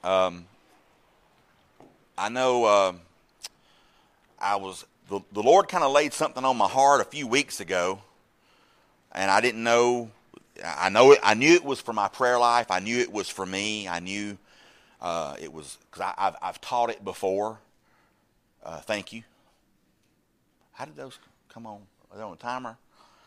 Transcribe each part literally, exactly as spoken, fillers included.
Um, I know uh, I was the, the Lord kind of laid something on my heart a few weeks ago, and I didn't know. I know it. I knew it was for my prayer life. I knew it was for me. I knew uh, it was because I've I've taught it before. Uh, thank you. How did those come on? Are they on a timer?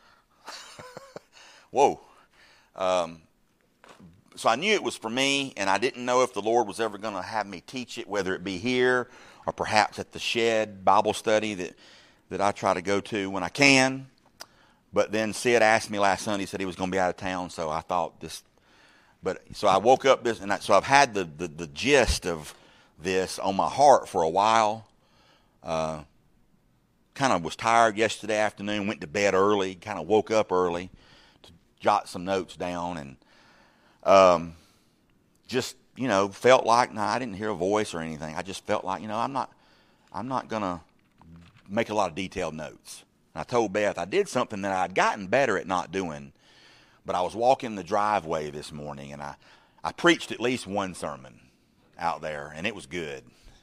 Whoa. Um, so I knew it was for me, and I didn't know if the Lord was ever going to have me teach it, whether it be here or perhaps at the Shed Bible study that, that I try to go to when I can. But then Sid asked me last Sunday, he said he was going to be out of town, so I thought this. But so I woke up this, and I, so I've had the, the, the gist of this on my heart for a while. Uh, kind of was tired yesterday afternoon, went to bed early, kind of woke up early to jot some notes down, and um, just, you know, felt like, no, I didn't hear a voice or anything. I just felt like, you know, I'm not, I'm not going to make a lot of detailed notes. And I told Beth I did something that I'd gotten better at not doing, but I was walking the driveway this morning, and I, I preached at least one sermon out there, and it was good.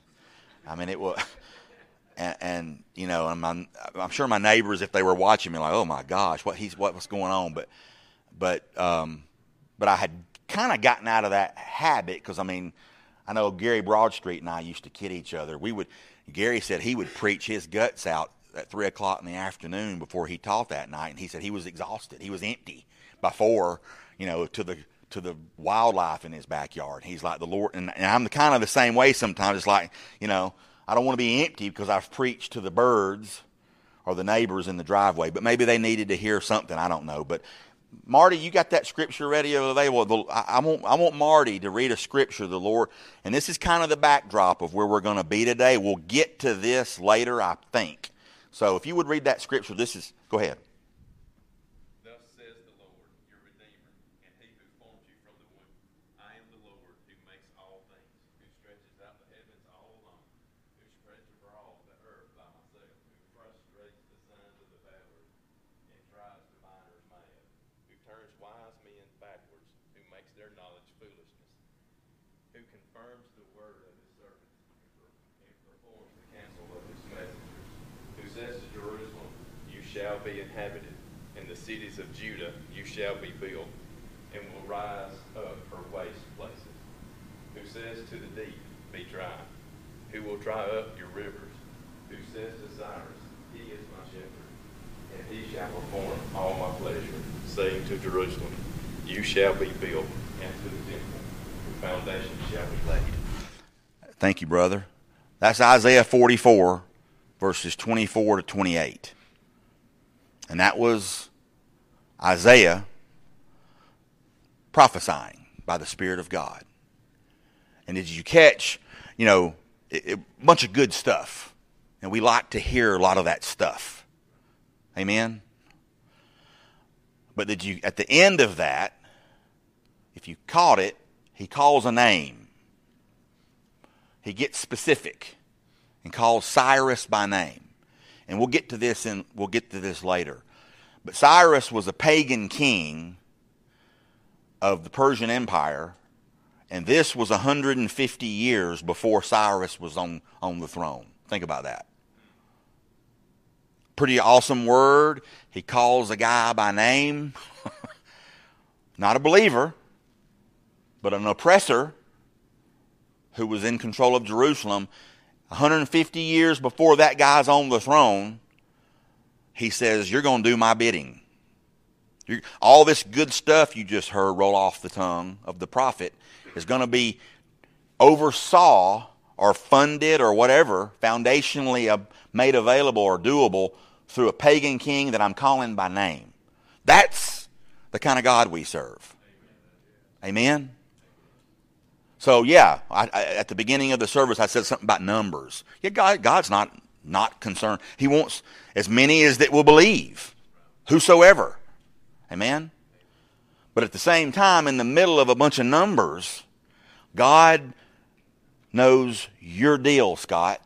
I mean, it was... And, and you know, I'm, I'm, I'm sure my neighbors, if they were watching me, like, oh my gosh, what he's what was going on? But, but, um, but I had kind of gotten out of that habit because I mean, I know Gary Broadstreet and I used to kid each other. We would, Gary said he would preach his guts out at three o'clock in the afternoon before he taught that night, and he said he was exhausted, he was empty by four, you know, to the to the wildlife in his backyard. He's like the Lord, and, and I'm the kind of the same way sometimes. It's like, you know. I don't want to be empty because I've preached to the birds or the neighbors in the driveway, but maybe they needed to hear something. I don't know. But Marty, you got that scripture ready available? I, I want I want Marty to read a scripture, the Lord, and this is kind of the backdrop of where we're going to be today. We'll get to this later, I think. So if you would read that scripture, this is, go ahead. Thus says the Lord, your Redeemer, and He who formed you from the womb. I am the Lord who makes all things, who stretches out the heavens all alone, who spreads abroad the earth by myself, who frustrates the sons of the battlers and drives diviners mad, who turns wise men backwards, who makes their knowledge foolishness, who confirms the word of his servants and performs the counsel of his messengers, who says to Jerusalem, you shall be inhabited, and the cities of Judah you shall be built, and will rise up her waste places, who says to the deep, be dry, who will dry up your rivers, who says to Cyrus, he is my shepherd, and he shall perform all my pleasure, saying to Jerusalem, you shall be built, and to the temple, your foundation shall be laid. Thank you, brother. That's Isaiah forty-four, verses twenty-four to twenty-eight. And that was Isaiah prophesying by the Spirit of God. And did you catch, you know, a bunch of good stuff. And we like to hear a lot of that stuff. Amen? But did you, at the end of that, if you caught it, he calls a name. He gets specific and calls Cyrus by name. And we'll get to this in, we'll get to this later. But Cyrus was a pagan king of the Persian Empire, and this was one hundred fifty years before Cyrus was on, on the throne. Think about that. Pretty awesome word. He calls a guy by name. Not a believer, but an oppressor who was in control of Jerusalem. one hundred fifty years before that guy's on the throne, he says, you're going to do my bidding. You're, all this good stuff you just heard roll off the tongue of the prophet is going to be oversaw or funded or whatever, foundationally made available or doable through a pagan king that I'm calling by name. That's the kind of God we serve. Amen? So, yeah, I, I, at the beginning of the service, I said something about numbers. Yeah, God, God's not, not concerned. He wants as many as that will believe, whosoever. Amen? But at the same time, in the middle of a bunch of numbers, God knows your deal, Scott.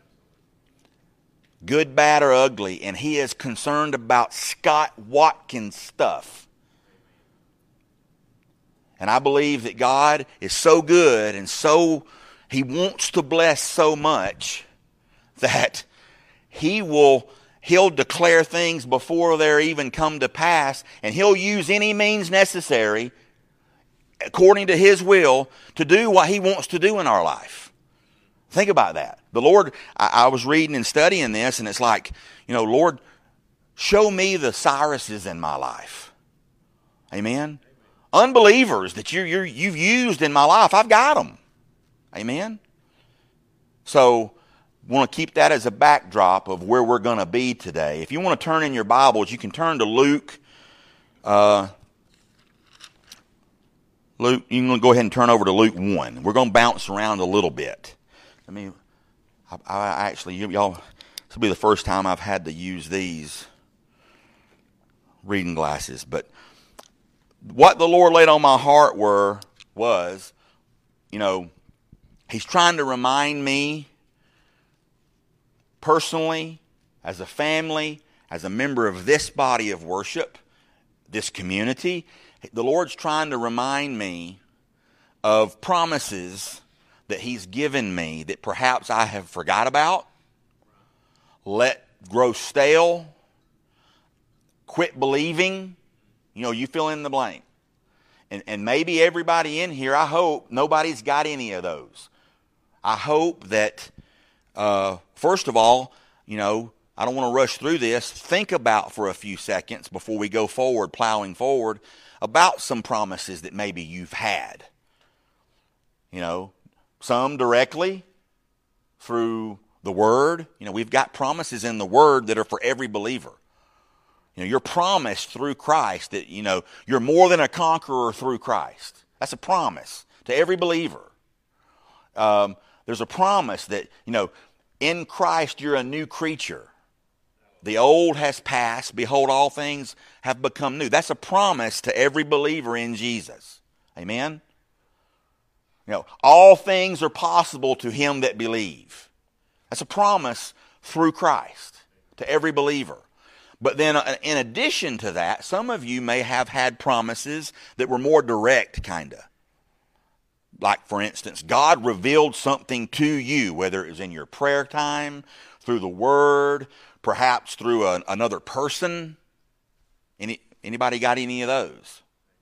Good, bad, or ugly. And he is concerned about Scott Watkins stuff. And I believe that God is so good and so, He wants to bless so much that He will, He'll declare things before they're even come to pass, and He'll use any means necessary according to His will to do what He wants to do in our life. Think about that. The Lord, I, I was reading and studying this, and it's like, you know, Lord, show me the Cyruses in my life. Amen? Unbelievers that you you're, you've used in my life, I've got them. Amen? So, want to keep that as a backdrop of where we're going to be today. If you want to turn in your Bibles, you can turn to Luke. Uh, Luke, you can go ahead and turn over to Luke one. We're going to bounce around a little bit. I mean, I, I actually, y'all, this will be the first time I've had to use these reading glasses. But what the Lord laid on my heart were, was, you know, He's trying to remind me personally, as a family, as a member of this body of worship, this community, the Lord's trying to remind me of promises that He's given me that perhaps I have forgot about, let grow stale, quit believing. You know, you fill in the blank. And, and maybe everybody in here, I hope, nobody's got any of those. I hope that, uh, first of all, you know, I don't want to rush through this. Think about for a few seconds before we go forward, plowing forward, about some promises that maybe you've had. You know, some directly through the Word. You know, we've got promises in the Word that are for every believer. You know, you're promised through Christ that, you know, you're more than a conqueror through Christ. That's a promise to every believer. Um, there's a promise that, you know, in Christ you're a new creature. The old has passed. Behold, all things have become new. That's a promise to every believer in Jesus. Amen? You know, all things are possible to him that believe. That's a promise through Christ to every believer. But then in addition to that, some of you may have had promises that were more direct, kind of. Like, for instance, God revealed something to you, whether it was in your prayer time, through the Word, perhaps through a, another person. Any Anybody got any of those?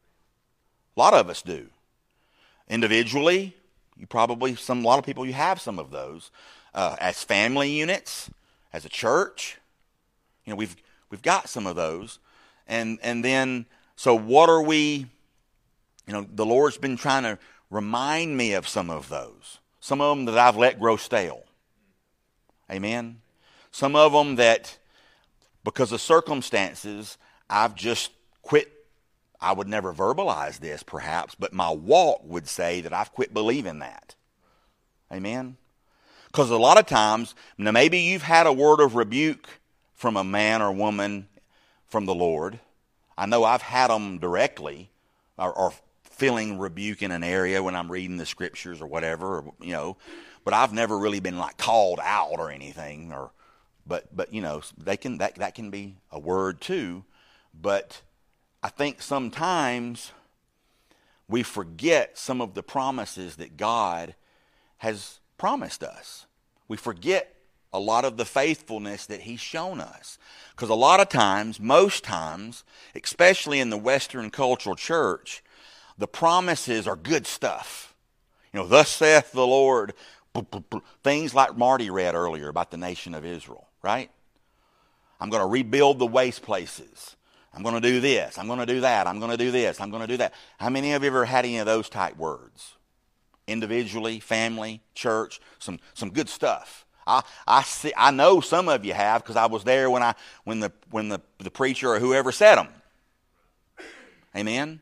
A lot of us do. Individually, you probably, some, a lot of people, you have some of those. Uh, as family units, as a church, you know, we've we've got some of those. And and then, so what are we, you know, the Lord's been trying to remind me of some of those. Some of them that I've let grow stale. Amen? Some of them that, because of circumstances, I've just quit. I would never verbalize this, perhaps, but my walk would say that I've quit believing that. Amen? Because a lot of times, now maybe you've had a word of rebuke from a man or woman from the Lord. I know I've had them directly, or, or feeling rebuke in an area when I'm reading the scriptures or whatever, or, you know, but I've never really been like called out or anything, or, but, but, you know, they can, that, that can be a word too. But I think sometimes we forget some of the promises that God has promised us. We forget a lot of the faithfulness that He's shown us. Because a lot of times, most times, especially in the Western cultural church, the promises are good stuff. You know, thus saith the Lord. Things like Marty read earlier about the nation of Israel, right? I'm going to rebuild the waste places. I'm going to do this. I'm going to do that. I'm going to do this. I'm going to do that. How many of you have ever had any of those type words? Individually, family, church, some some good stuff. I I see. I know some of you have, because I was there when I when the when the the preacher or whoever said them. Amen.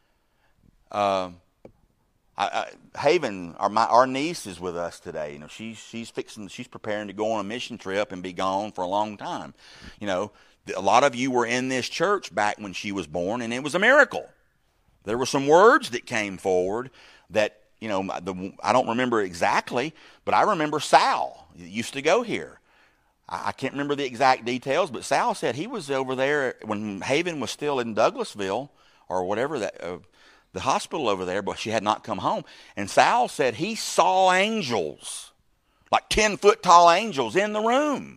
Uh, I, I, Haven, our my our niece is with us today. You know, she's she's fixing. She's preparing to go on a mission trip and be gone for a long time. You know, a lot of you were in this church back when she was born, and it was a miracle. There were some words that came forward that, you know, the, I don't remember exactly, but I remember Sal used to go here. I, I can't remember the exact details, but Sal said he was over there when Haven was still in Douglasville or whatever that uh, the hospital over there, but she had not come home. And Sal said he saw angels, like ten-foot tall angels in the room.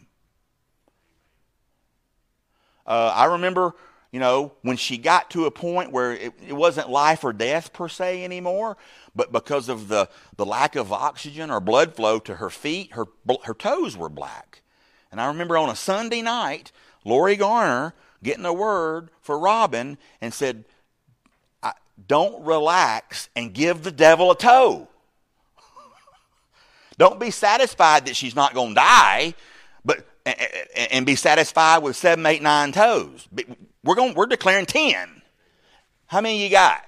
Uh, I remember, you know, when she got to a point where it, it wasn't life or death per se anymore, but because of the, the lack of oxygen or blood flow to her feet, her, her toes were black. And I remember on a Sunday night, Lori Garner getting a word for Robin and said, don't relax and give the devil a toe. Don't be satisfied that she's not going to die, but and be satisfied with seven, eight, nine toes. We're going. We're declaring ten. How many you got?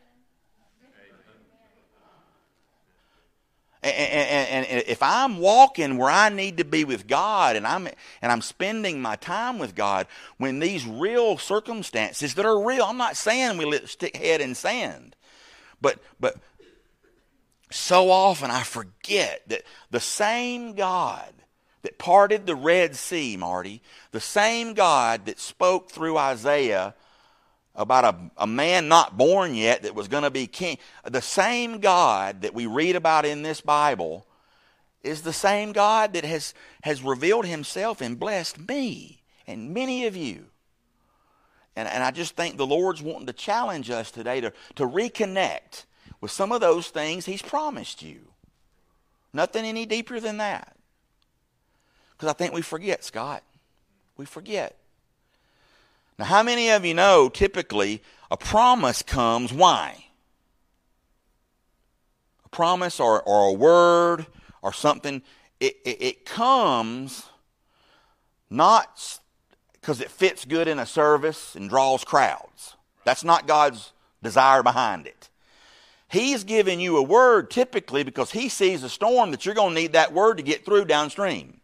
And, and, and if I'm walking where I need to be with God, and I'm and I'm spending my time with God, when these real circumstances that are real, I'm not saying we let stick head in sand, but but so often I forget that the same God that parted the Red Sea, Marty, the same God that spoke through Isaiah about a, a man not born yet that was going to be king. The same God that we read about in this Bible is the same God that has, has revealed himself and blessed me and many of you. And, and I just think the Lord's wanting to challenge us today to, to reconnect with some of those things he's promised you. Nothing any deeper than that. Because I think we forget, Scott. We forget. Now, how many of you know typically a promise comes why? A promise or, or a word or something, it, it, it comes not because it fits good in a service and draws crowds. That's not God's desire behind it. He's giving you a word typically because he sees a storm that you're going to need that word to get through downstream.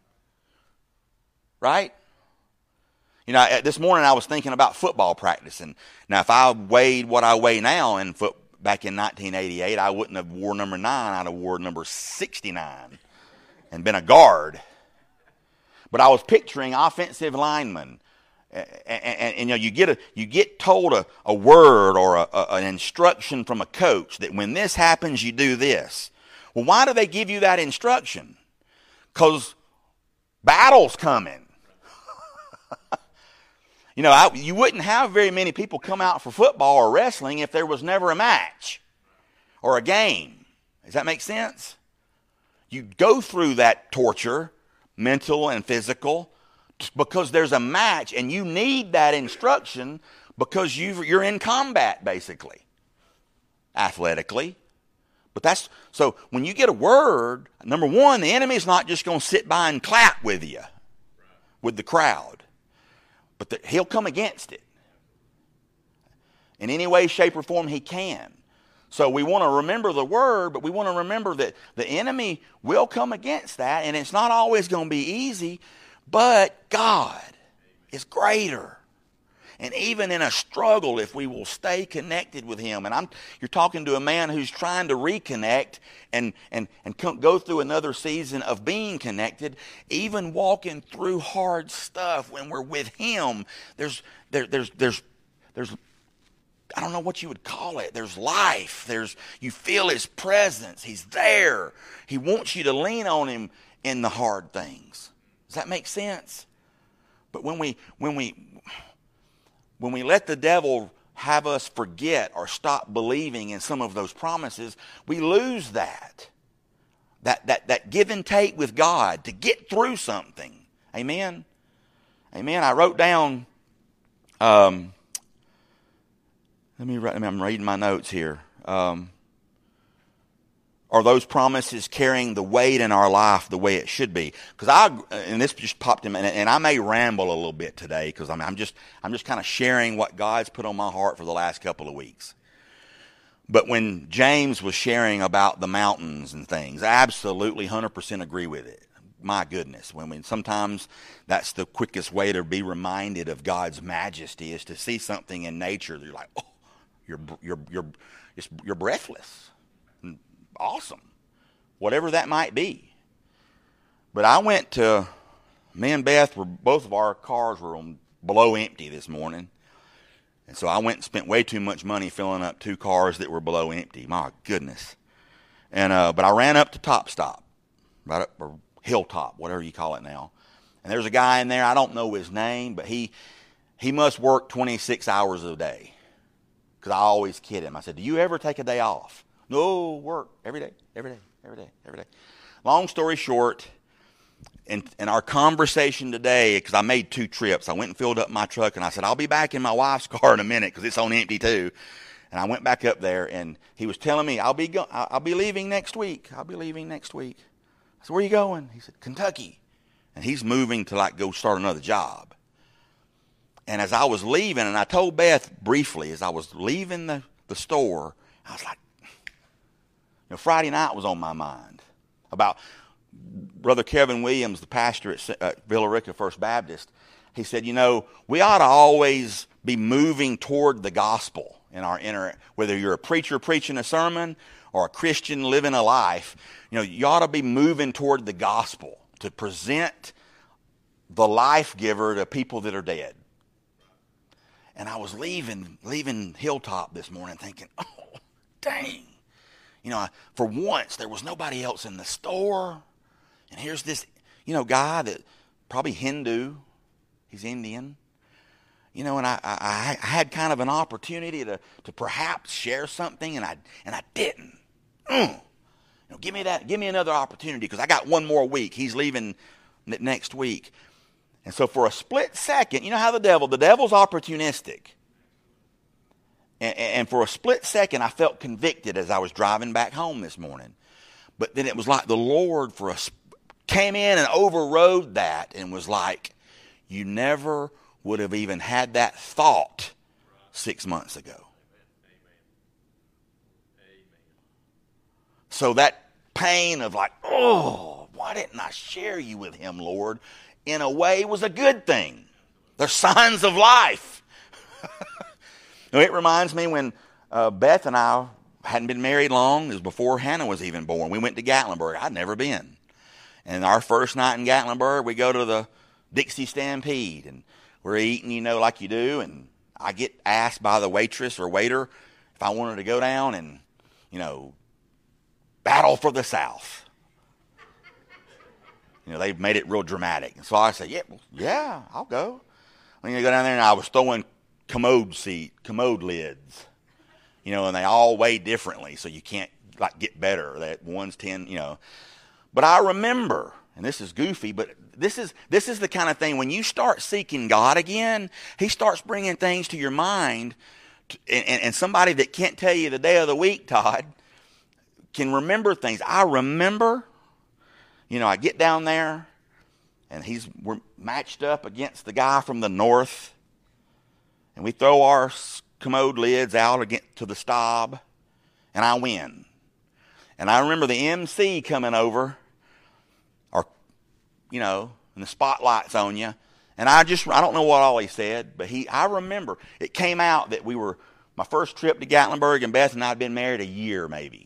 Right? You know, this morning I was thinking about football practice. And now, if I weighed what I weigh now in foot, back in nineteen eighty-eight, I wouldn't have wore number nine. I'd have wore number sixty-nine and been a guard. But I was picturing offensive linemen. And, and, and you know, you get a you get told a, a word or a, a, an instruction from a coach that when this happens, you do this. Well, why do they give you that instruction? Because battle's coming. You know, I, you wouldn't have very many people come out for football or wrestling if there was never a match or a game. Does that make sense? You go through that torture, mental and physical, because there's a match and you need that instruction because you've, you're in combat, basically, athletically. But that's, so when you get a word, number one, the enemy's not just going to sit by and clap with you, with the crowd. But the, he'll come against it in any way, shape, or form he can. So we want to remember the word, but we want to remember that the enemy will come against that, and it's not always going to be easy, but God is greater. And even in a struggle, if we will stay connected with him, and I'm, you're talking to a man who's trying to reconnect and, and, and come, go through another season of being connected, even walking through hard stuff when we're with him, there's, there, there's, there's, there's, I don't know what you would call it. There's life. There's, you feel his presence. He's there. He wants you to lean on him in the hard things. Does that make sense? But when we, when we, When we let the devil have us forget or stop believing in some of those promises, we lose that. That, that, that give and take with God to get through something. Amen? Amen. I wrote down, um, let me write, I'm reading my notes here. Um, are those promises carrying the weight in our life the way it should be? Because I, and this just popped in, and, and I may ramble a little bit today because I'm, I'm just, I'm just kind of sharing what God's put on my heart for the last couple of weeks. But when James was sharing about the mountains and things, I absolutely one hundred percent agree with it. My goodness, when we, sometimes that's the quickest way to be reminded of God's majesty is to see something in nature that you're like, oh, you're, you're, you're, you're breathless. Awesome, whatever that might be. But I went to, me and Beth were, both of our cars were on below empty this morning. And so I went and spent way too much money filling up two cars that were below empty. My goodness. And uh, but I ran up to Top Stop, right up, or Hilltop, whatever you call it now. And there's a guy in there, I don't know his name, but he he must work twenty-six hours a day. Because I always kid him. I said, do you ever take a day off? No, work every day, every day, every day, every day. Long story short, in, in our conversation today, because I made two trips, I went and filled up my truck, and I said, I'll be back in my wife's car in a minute because it's on empty too. And I went back up there, and he was telling me, I'll be go- I'll be leaving next week. I'll be leaving next week. I said, where are you going? He said, Kentucky. And he's moving to like go start another job. And as I was leaving, and I told Beth briefly, as I was leaving the, the store, I was like, you know, Friday night was on my mind about Brother Kevin Williams, the pastor at uh, Villa Rica First Baptist. He said, you know, we ought to always be moving toward the gospel in our inner, whether you're a preacher preaching a sermon or a Christian living a life, you know, you ought to be moving toward the gospel to present the life giver to people that are dead. And I was leaving, leaving Hilltop this morning thinking, oh, dang. You know, I, for once, there was nobody else in the store. And here's this, you know, guy that probably Hindu. He's Indian. You know, and I, I, I had kind of an opportunity to, to perhaps share something, and I and I didn't. Mm. You know, give me that, give me another opportunity, because I got one more week. He's leaving next week. And so for a split second, you know how the devil, the devil's opportunistic. And, and for a split second, I felt convicted as I was driving back home this morning. But then it was like the Lord for a, came in and overrode that and was like, you never would have even had that thought six months ago. So that pain of like, oh, why didn't I share you with him, Lord? In a way was a good thing. They're signs of life. It reminds me when uh, Beth and I hadn't been married long. It was before Hannah was even born. We went to Gatlinburg. I'd never been. And our first night in Gatlinburg, we go to the Dixie Stampede. And we're eating, you know, like you do. And I get asked by the waitress or waiter if I wanted to go down and, you know, battle for the South. You know, they've made it real dramatic. And so I said, yeah, well, yeah, I'll go. I mean, I go down there, and I was throwing commode seat, commode lids. You know, and they all weigh differently, so you can't, like, get better. That one's ten, you know. But I remember, and this is goofy, but this is this is the kind of thing, when you start seeking God again, he starts bringing things to your mind. To, and, and somebody that can't tell you the day of the week, Todd, can remember things. I remember... You know, I get down there, and he's we're matched up against the guy from the north, and we throw our commode lids out against to the stob, and I win. And I remember the M C coming over, or, you know, and the spotlight's on you, and I just, I don't know what all he said, but he, I remember, it came out that we were, my first trip to Gatlinburg, and Beth and I had been married a year maybe.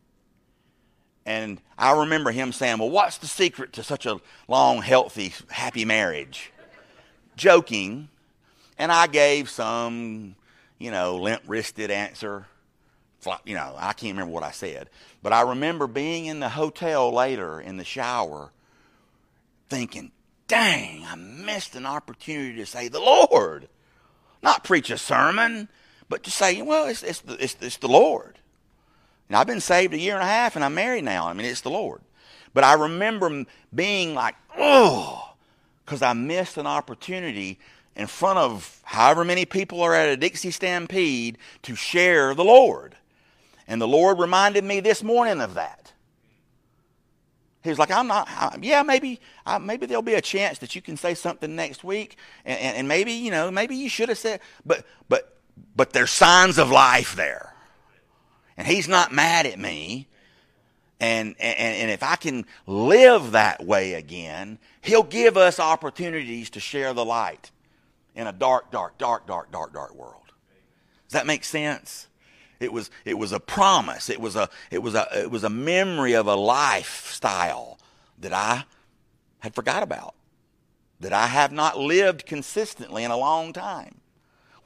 And I remember him saying, well, what's the secret to such a long, healthy, happy marriage? Joking. And I gave some, you know, limp-wristed answer. You know, I can't remember what I said. But I remember being in the hotel later in the shower thinking, dang, I missed an opportunity to say the Lord. Not preach a sermon, but to say, well, it's, it's, the, it's, it's the Lord. And I've been saved a year and a half, and I'm married now. I mean, it's the Lord. But I remember being like, oh, because I missed an opportunity in front of however many people are at a Dixie Stampede to share the Lord. And the Lord reminded me this morning of that. He was like, I'm not, I, yeah, maybe I, maybe there'll be a chance that you can say something next week. And, and, and maybe, you know, maybe you should have said, but, but, but there's signs of life there. And he's not mad at me. And, and, and if I can live that way again, he'll give us opportunities to share the light in a dark, dark, dark, dark, dark, dark world. Does that make sense? It was, it was a promise. It was a, it was a, it was a memory of a lifestyle that I had forgot about, that I have not lived consistently in a long time.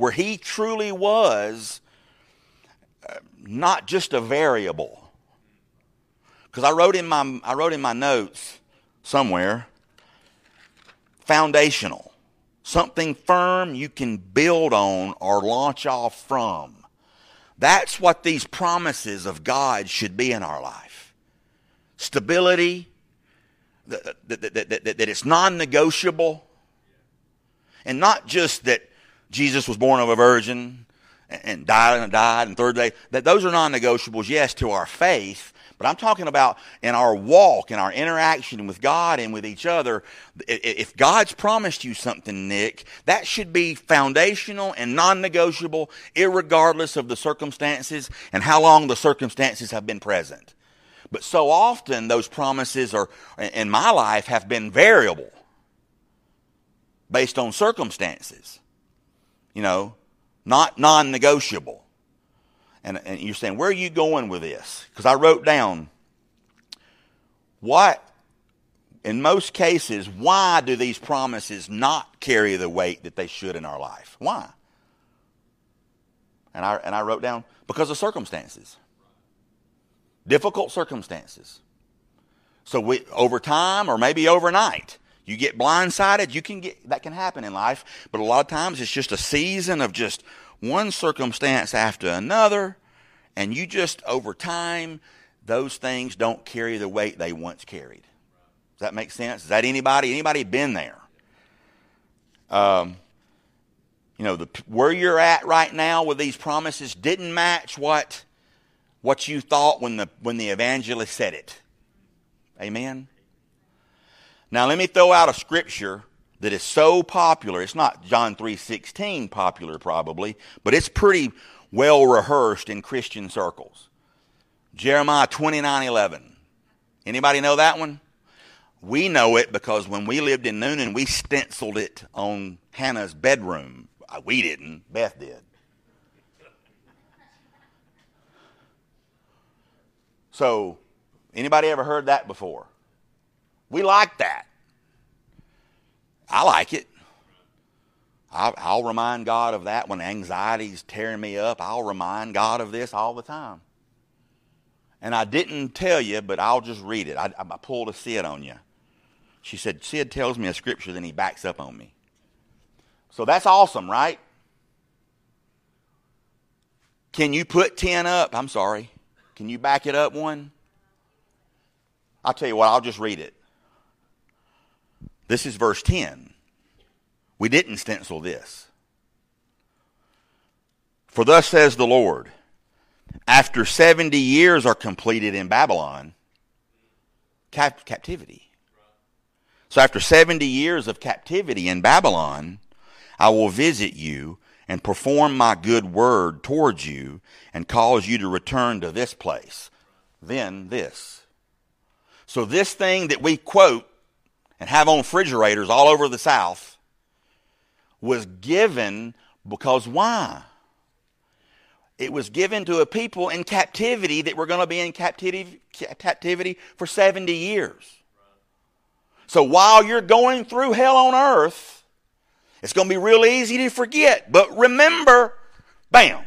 where he truly was uh, not just a variable. Because I wrote in my I wrote in my notes somewhere, foundational, something firm you can build on or launch off from. That's what these promises of God should be in our life. Stability, that, that, that, that, that it's non-negotiable, and not just that Jesus was born of a virgin and died and died and third day. That those are non-negotiables, yes, to our faith. But I'm talking about in our walk, in our interaction with God and with each other. If God's promised you something, Nick, that should be foundational and non-negotiable, irregardless of the circumstances and how long the circumstances have been present. But so often those promises are, in my life, have been variable based on circumstances. You know, not non-negotiable. And, and you're saying, where are you going with this? Because I wrote down, what, in most cases, why do these promises not carry the weight that they should in our life? Why? And I, and I wrote down, because of circumstances. Difficult circumstances. So we, over time or maybe overnight, you get blindsided. You can get, that can happen in life. But a lot of times it's just a season of just one circumstance after another. And you just, over time, those things don't carry the weight they once carried. Does that make sense? Is that anybody? Anybody been there? Um, you know, the, where you're at right now with these promises didn't match what, what you thought when the, when the evangelist said it. Amen? Now, let me throw out a scripture that is so popular. It's not John three sixteen popular probably, but it's pretty well rehearsed in Christian circles. Jeremiah twenty-nine eleven. Anybody know that one? We know it because when we lived in Noonan, we stenciled it on Hannah's bedroom. We didn't. Beth did. So, anybody ever heard that before? We like that. I like it. I'll, I'll remind God of that when anxiety's tearing me up. I'll remind God of this all the time. And I didn't tell you, but I'll just read it. I, I pulled a Sid on you. She said, Sid tells me a scripture, then he backs up on me. So that's awesome, right? Can you put ten up? I'm sorry. Can you back it up one? I'll tell you what, I'll just read it. This is verse ten. We didn't stencil this. For thus says the Lord, after seventy years are completed in Babylon, cap- captivity. So after seventy years of captivity in Babylon, I will visit you and perform my good word towards you and cause you to return to this place. Then this. So this thing that we quote and have on refrigerators all over the South was given because why? It was given to a people in captivity that were going to be in captivity, captivity for seventy years. So while you're going through hell on earth, it's going to be real easy to forget. But remember, bam.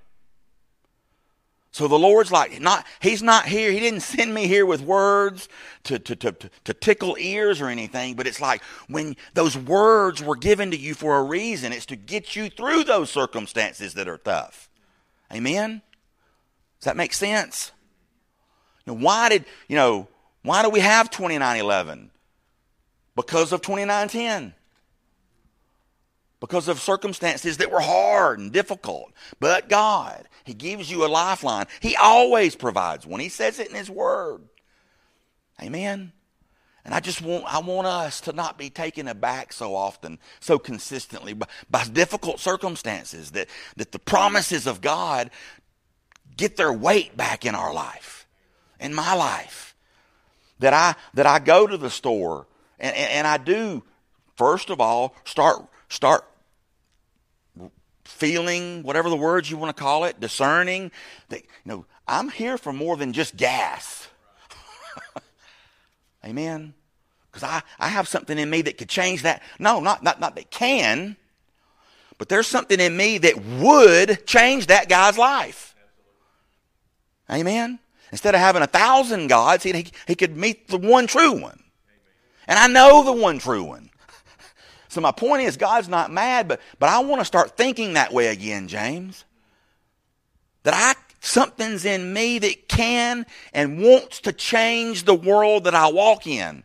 So the Lord's like, not, He's not here. He didn't send me here with words to, to, to, to tickle ears or anything. But it's like when those words were given to you for a reason. It's to get you through those circumstances that are tough. Amen? Does that make sense? You know, why did, you know, why do we have twenty-nine eleven? Because of twenty-nine ten. Because of circumstances that were hard and difficult. But God, He gives you a lifeline. He always provides one. He says it in His Word. Amen? And I just want, I want us to not be taken aback so often, so consistently by, by difficult circumstances, that, that the promises of God get their weight back in our life, in my life. That I, that I go to the store and, and, and I do, first of all, start Start feeling, whatever the words you want to call it, discerning that, you know, I'm here for more than just gas. Amen? Because I, I have something in me that could change that. No, not, not, not that can, But there's something in me that would change that guy's life. Amen? Instead of having a thousand gods, he, he could meet the one true one. And I know the one true one. So my point is, God's not mad, but, but I want to start thinking that way again, James. That I something's in me that can and wants to change the world that I walk in.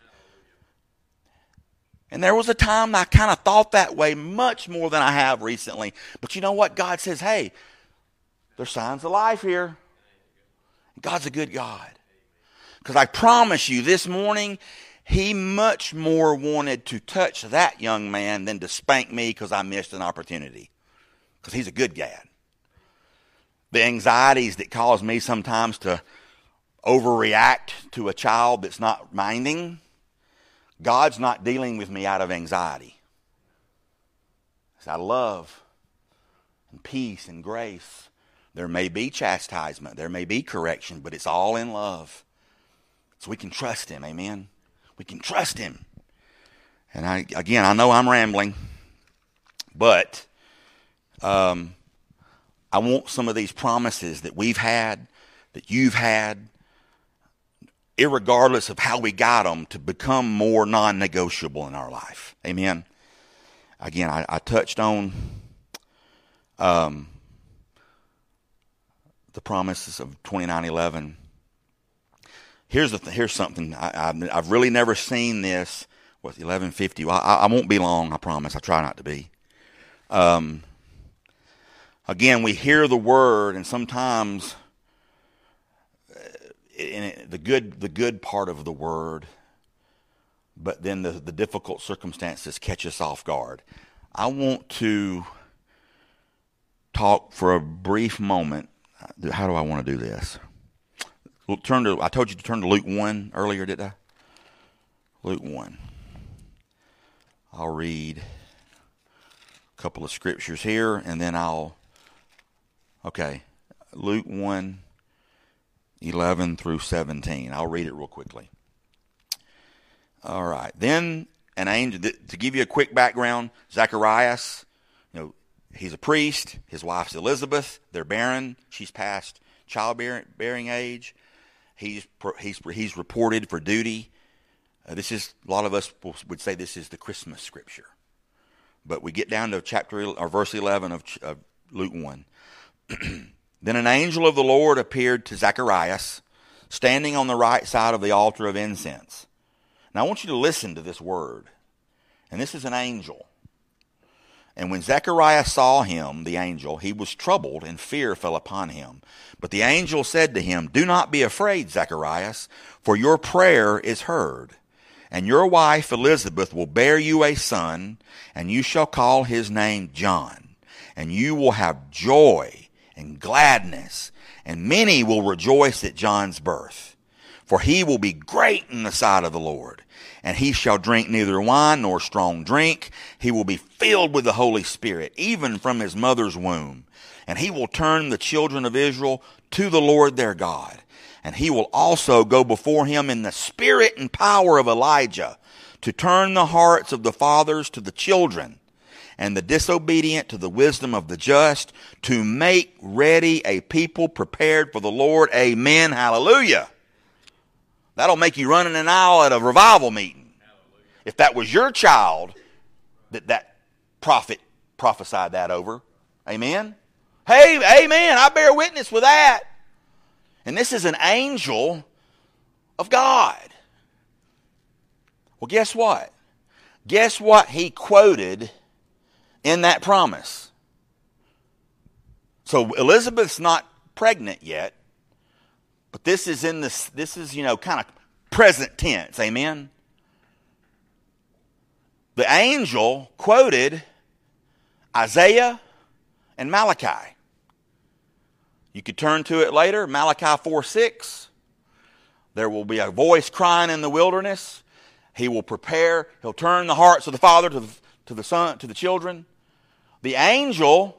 And there was a time I kind of thought that way much more than I have recently. But you know what? God says, hey, there's signs of life here. God's a good God. Because I promise you, this morning, he much more wanted to touch that young man than to spank me because I missed an opportunity. Because he's a good dad. The anxieties that cause me sometimes to overreact to a child that's not minding, God's not dealing with me out of anxiety. It's out of love and peace and grace. There may be chastisement. There may be correction, but it's all in love. So we can trust him, amen? We can trust him. And I, again, I know I'm rambling, but um, I want some of these promises that we've had, that you've had, irregardless of how we got them, to become more non-negotiable in our life. Amen? Again, I, I touched on um, the promises of twenty-nine eleven. Here's the th- here's something I, I've, I've really never seen this. What's eleven fifty? Well, I, I won't be long. I promise. I try not to be. Um, again, we hear the word, and sometimes in it, the good the good part of the word, but then the, the difficult circumstances catch us off guard. I want to talk for a brief moment. How do I want to do this? We'll turn to. I told you to turn to Luke one earlier, did I? Luke one. I'll read a couple of scriptures here, and then I'll. Okay, Luke one, eleven through seventeen. I'll read it real quickly. All right. Then an angel. To give you a quick background, Zacharias, you know, he's a priest. His wife's Elizabeth. They're barren. She's past childbearing age. He's he's he's reported for duty. Uh, this is a lot of us would say this is the Christmas scripture, but we get down to chapter or verse eleven of, of Luke one. Then an angel of the Lord appeared to Zacharias, standing on the right side of the altar of incense. Now I want you to listen to this word, and this is an angel. And when Zechariah saw him, the angel, he was troubled, and fear fell upon him. But the angel said to him, "Do not be afraid, Zacharias, for your prayer is heard. And your wife Elizabeth will bear you a son, and you shall call his name John. And you will have joy and gladness, and many will rejoice at John's birth. For he will be great in the sight of the Lord. And he shall drink neither wine nor strong drink. He will be filled with the Holy Spirit, even from his mother's womb. And he will turn the children of Israel to the Lord their God. And he will also go before him in the spirit and power of Elijah, to turn the hearts of the fathers to the children, and the disobedient to the wisdom of the just, to make ready a people prepared for the Lord." Amen. Hallelujah. That'll make you run in an aisle at a revival meeting. Hallelujah. If that was your child that that prophet prophesied that over. Amen. Hey, amen. I bear witness with that. And this is an angel of God. Well, guess what? Guess what he quoted in that promise? So Elizabeth's not pregnant yet. But this is in this, this is, you know, kind of present tense. Amen? The angel quoted Isaiah and Malachi. You could turn to it later, Malachi four six. There will be a voice crying in the wilderness. He will prepare, he'll turn the hearts of the father to the, to the son, to the children. The angel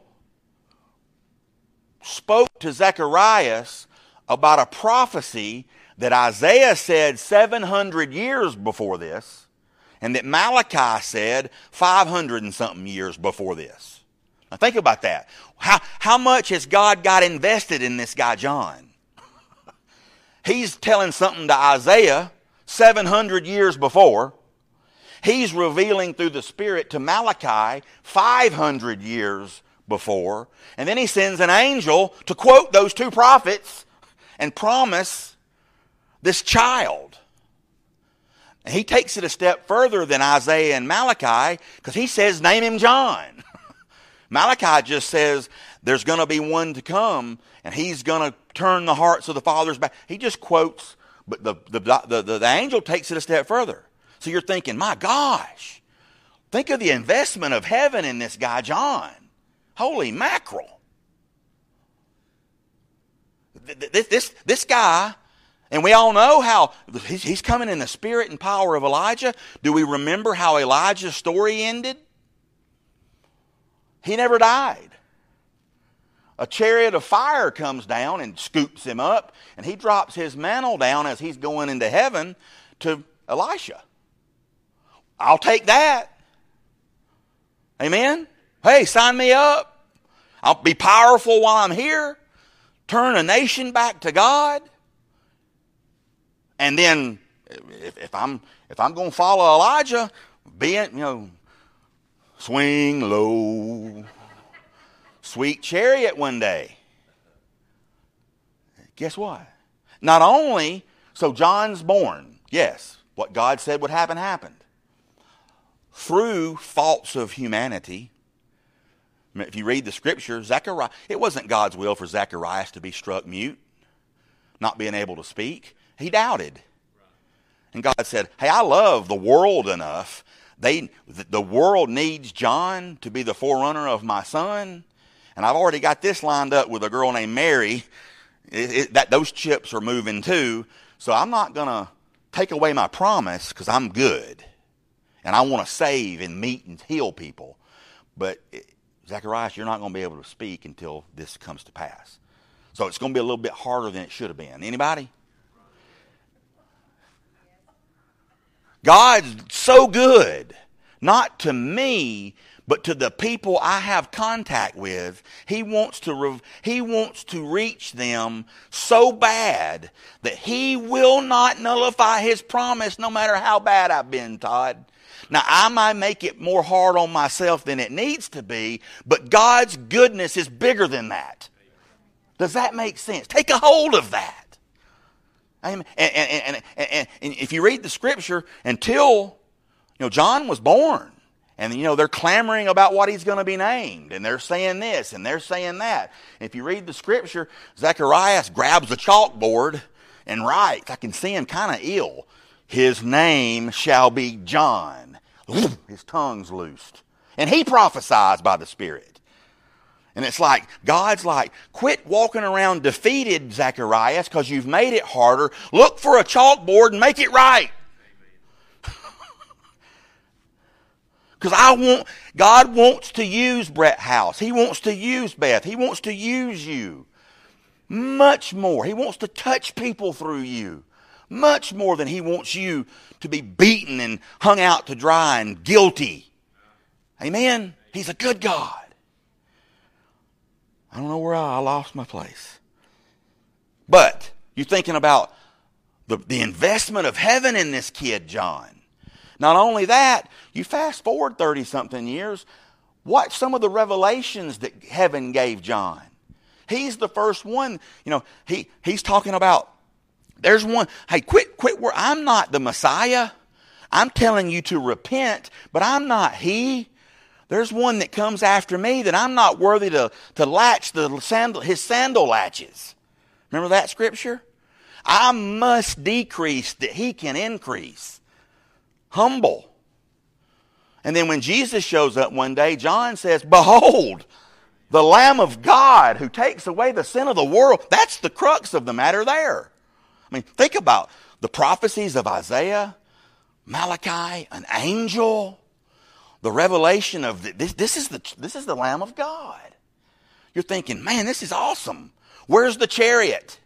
spoke to Zacharias about a prophecy that Isaiah said seven hundred years before this, and that Malachi said five hundred and something years before this. Now think about that. How, how much has God got invested in this guy, John? He's telling something to Isaiah seven hundred years before. He's revealing through the Spirit to Malachi five hundred years before. And then he sends an angel to quote those two prophets and promise this child. And he takes it a step further than Isaiah and Malachi because he says, name him John. Malachi just says there's going to be one to come and he's going to turn the hearts of the fathers back. He just quotes, but the, the, the, the, the angel takes it a step further. So you're thinking, my gosh, think of the investment of heaven in this guy, John. Holy mackerel. This, this, this guy, and we all know how he's, he's coming in the spirit and power of Elijah. Do we remember how Elijah's story ended? He never died. A chariot of fire comes down and scoops him up, and he drops his mantle down as he's going into heaven to Elisha. I'll take that. Amen? Hey, sign me up. I'll be powerful while I'm here. Turn a nation back to God. And then if, if I'm if I'm going to follow Elijah, being, you know, swing low, sweet chariot one day. Guess what? Not only, so John's born. Yes, what God said would happen, happened. Through faults of humanity. If you read the scripture, Zechariah, it wasn't God's will for Zacharias to be struck mute, not being able to speak. He doubted. And God said, hey, I love the world enough. They, the world needs John to be the forerunner of my son. And I've already got this lined up with a girl named Mary. It, it, that, those chips are moving too. So I'm not going to take away my promise because I'm good. And I want to save and meet and heal people. But it, Zacharias, you're not going to be able to speak until this comes to pass. So it's going to be a little bit harder than it should have been. Anybody? God's so good, not to me, but to the people I have contact with. He wants to rev- he wants to reach them so bad that he will not nullify his promise no matter how bad I've been, Todd. Now, I might make it more hard on myself than it needs to be, but God's goodness is bigger than that. Does that make sense? Take a hold of that. And, and, and, and, and if you read the scripture, until, you know, John was born, and, you know, they're clamoring about what he's going to be named, and they're saying this, and they're saying that. And if you read the scripture, Zacharias grabs a chalkboard and writes, I can see him kind of ill, his name shall be John. His tongue's loosed. And he prophesies by the Spirit. And it's like, God's like, quit walking around defeated, Zacharias, because you've made it harder. Look for a chalkboard and make it right. Because I want, God wants to use Brett House. He wants to use Beth. He wants to use you. Much more. He wants to touch people through you. Much more than he wants you to be beaten and hung out to dry and guilty. Amen? He's a good God. I don't know where I, I lost my place. But you're thinking about the, the investment of heaven in this kid, John. Not only that, you fast forward thirty-something years, watch some of the revelations that heaven gave John. He's the first one, you know, he, he's talking about, there's one, hey, quit, quit, where I'm not the Messiah. I'm telling you to repent, but I'm not he. There's one that comes after me that I'm not worthy to, to latch the sandal, his sandal latches. Remember that scripture? I must decrease that he can increase. Humble. And then when Jesus shows up one day, John says, behold, the Lamb of God who takes away the sin of the world. That's the crux of the matter there. I mean, think about the prophecies of Isaiah, Malachi, an angel, the revelation of the, this. This is the this is the Lamb of God. You're thinking, man, this is awesome. Where's the chariot?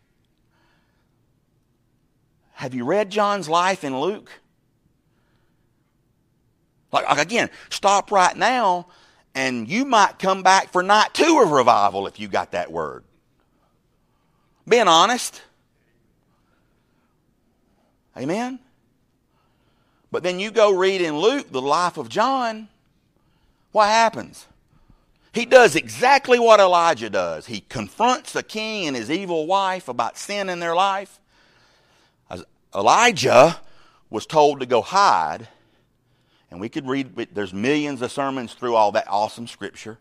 Have you read John's life in Luke? Like, again, stop right now And you might come back for night two of revival if you got that word. Being honest. Amen? But then you go read in Luke the life of John. What happens? He does exactly what Elijah does. He confronts the king and his evil wife about sin in their life. As Elijah was told to go hide. And we could read, there's millions of sermons through all that awesome scripture.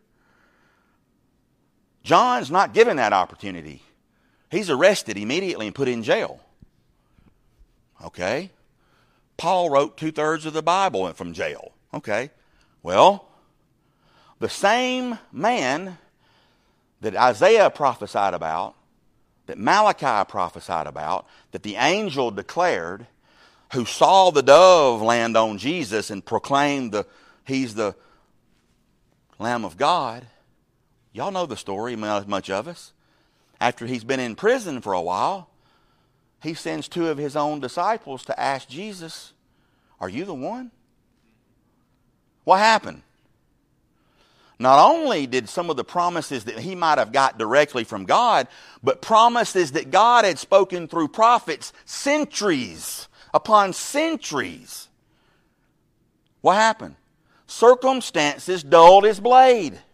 John's not given that opportunity. He's arrested immediately and put in jail. Okay. Paul wrote two-thirds of the Bible from jail. Okay. Well, the same man that Isaiah prophesied about, that Malachi prophesied about, that the angel declared, who saw the dove land on Jesus and proclaimed the he's the Lamb of God. Y'all know the story, much of us. After he's been in prison for a while, he sends two of his own disciples to ask Jesus, are you the one? What happened? Not only did some of the promises that he might have got directly from God, but promises that God had spoken through prophets centuries upon centuries. What happened? Circumstances dulled his blade. Does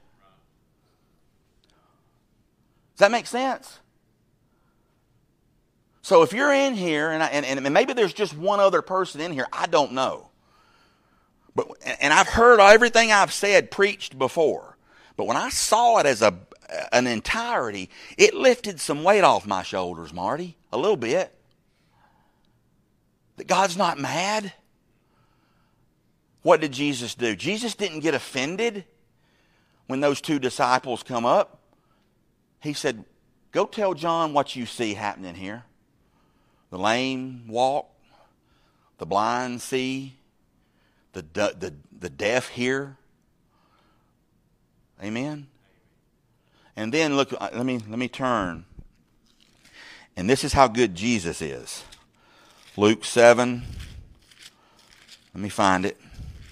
that make sense? So if you're in here, and, I, and, and maybe there's just one other person in here, I don't know. But and I've heard everything I've said preached before. But when I saw it as a an entirety, it lifted some weight off my shoulders, Marty, a little bit. That God's not mad. What did Jesus do? Jesus didn't get offended when those two disciples come up. He said, go tell John what you see happening here. The lame walk, the blind see, the, the, the deaf hear. Amen? And then look, let me, let me turn. And this is how good Jesus is. Luke seven. Let me find it.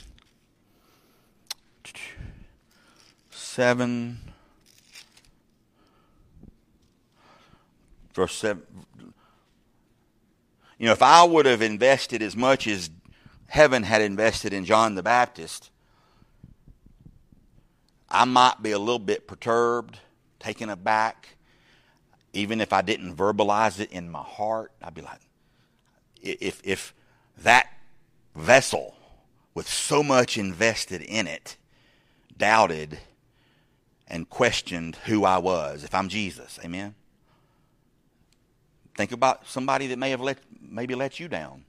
seven. Verse seven. You know, if I would have invested as much as heaven had invested in John the Baptist, I might be a little bit perturbed, taken aback. Even if I didn't verbalize it in my heart, I'd be like, if, if that vessel with so much invested in it doubted and questioned who I was, if I'm Jesus, amen? Think about somebody that may have let maybe let you down.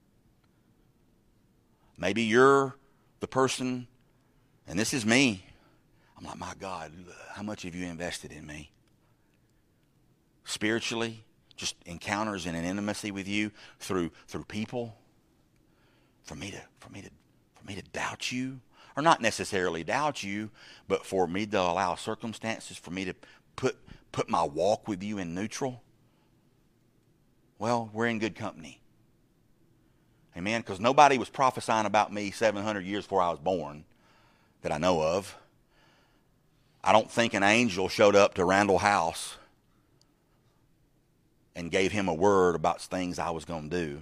Maybe you're the person, and this is me. I'm like, my God, how much have you invested in me? Spiritually, just encounters and an intimacy with you through through people. For me to for me to for me to doubt you, or not necessarily doubt you, but for me to allow circumstances for me to put put my walk with you in neutral. Well, we're in good company. Amen? Because nobody was prophesying about me seven hundred years before I was born that I know of. I don't think an angel showed up to Randall House and gave him a word about things I was going to do.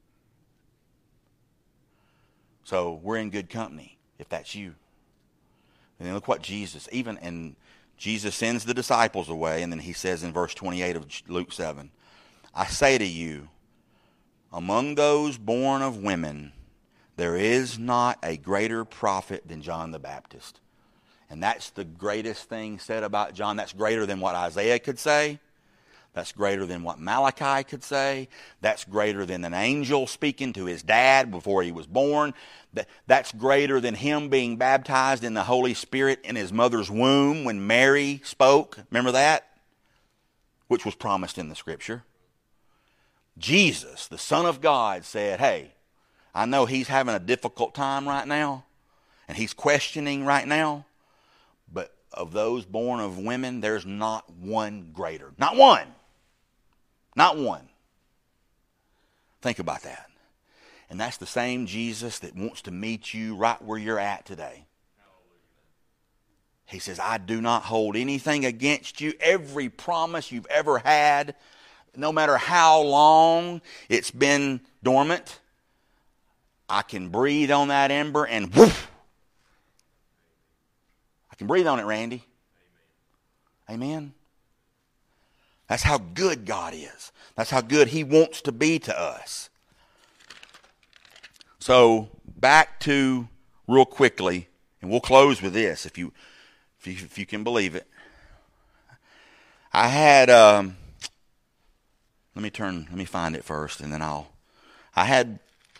So we're in good company if that's you. And then look what Jesus, even, and Jesus sends the disciples away, and then he says in verse twenty-eight of Luke seven, I say to you, among those born of women, there is not a greater prophet than John the Baptist. And that's the greatest thing said about John. That's greater than what Isaiah could say. That's greater than what Malachi could say. That's greater than an angel speaking to his dad before he was born. That's greater than him being baptized in the Holy Spirit in his mother's womb when Mary spoke. Remember that? Which was promised in the Scripture. Jesus, the Son of God, said, hey, I know he's having a difficult time right now, and he's questioning right now, but of those born of women, there's not one greater. Not one. Not one. Think about that. And that's the same Jesus that wants to meet you right where you're at today. He says, I do not hold anything against you. Every promise you've ever had, no matter how long it's been dormant, I can breathe on that ember and whoosh. I can breathe on it, Randy. Amen. Amen. That's how good God is. That's how good He wants to be to us. So, back to, real quickly, and we'll close with this, if you if you, if you can believe it. I had, um, let me turn, let me find it first, and then I'll, I had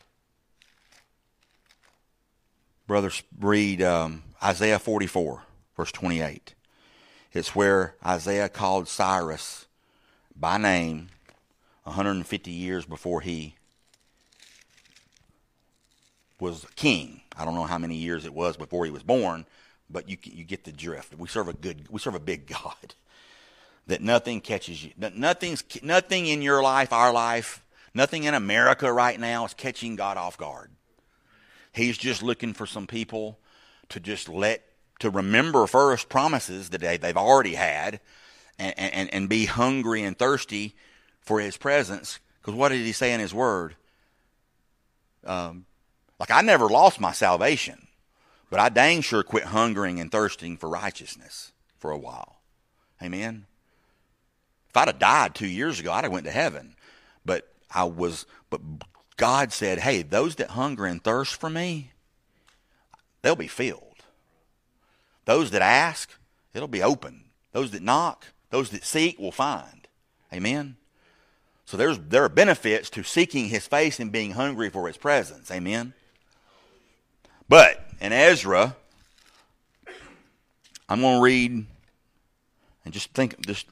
Brother read um, Isaiah forty-four, verse twenty-eight. It's where Isaiah called Cyrus by name one hundred fifty years before he was king. I don't know how many years it was before he was born, but you you get the drift. We serve a good, we serve a big God. That nothing catches you. Nothing's nothing in your life, our life, nothing in America right now is catching God off guard. He's just looking for some people to just let, to remember first promises that they, they've already had, and, and, and be hungry and thirsty for His presence. Because what did He say in His Word? Um, like, I never lost my salvation, but I dang sure quit hungering and thirsting for righteousness for a while. Amen? If I'd have died two years ago, I'd have went to heaven. But I was, but God said, hey, those that hunger and thirst for me, they'll be filled. Those that ask, it'll be open. Those that knock, those that seek will find. Amen? So there's there are benefits to seeking His face and being hungry for His presence. Amen? But in Ezra, I'm going to read and just think, just,